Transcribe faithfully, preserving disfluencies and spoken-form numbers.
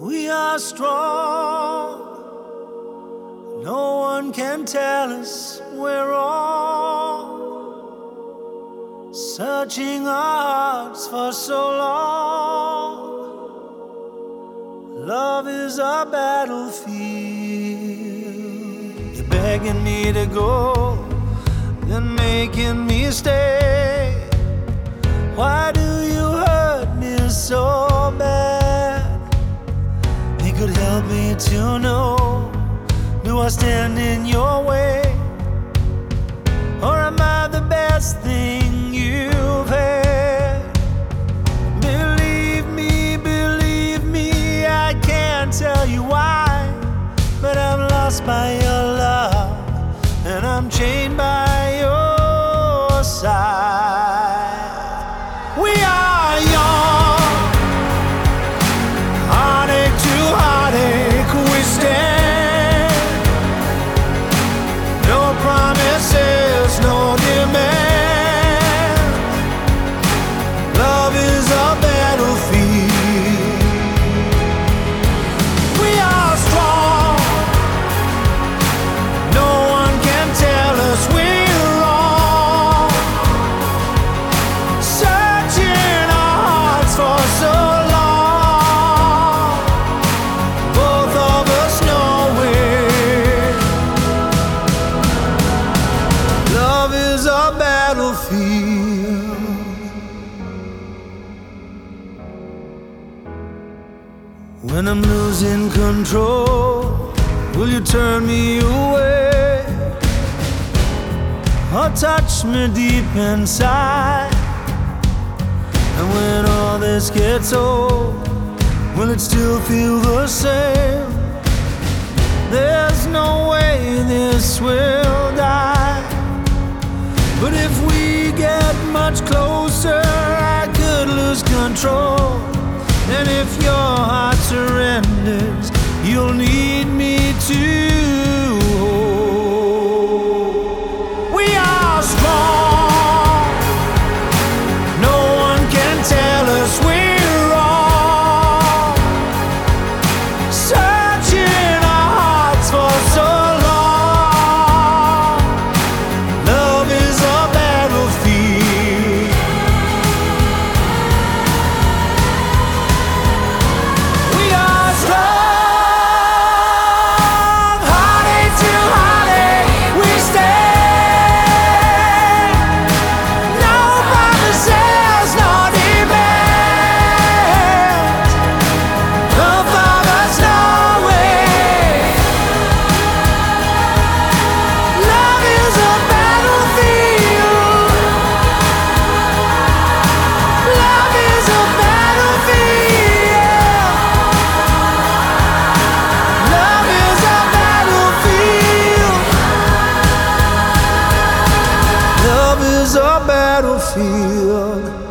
We are strong. No one can tell us we're wrong. Searching our hearts for so long. Love is our battlefield. You're begging me to go, then making me stay. Why do you hurt me so bad? It could help me to know. Do I stand in your way? Or am I the best thing you've had? Believe me, believe me, I can't tell you why, but I'm lost by your love, and I'm chained by your side. We are young, heartache to heartache we stand. Promises, no demand. Love is a battlefield. We are strong. No one can tell us we're wrong. Searching our hearts for so long. Both of us know it. Love is a battlefield. When I'm losing control, will you turn me away? Or touch me deep inside? And when all this gets old, will it still feel the same? There's no way this will die. But if we get much closer, I could lose control. And if your heart surrenders, you'll need me to hold. We are strong. No one can tell us we're wrong. Searching our hearts for so long. Love is a battlefield. We are strong, heartache to heartache we stand. No promises, no demands. Love of us no way. Love is a battlefield. Love is a battlefield. Love is a battlefield. Love is a battlefield.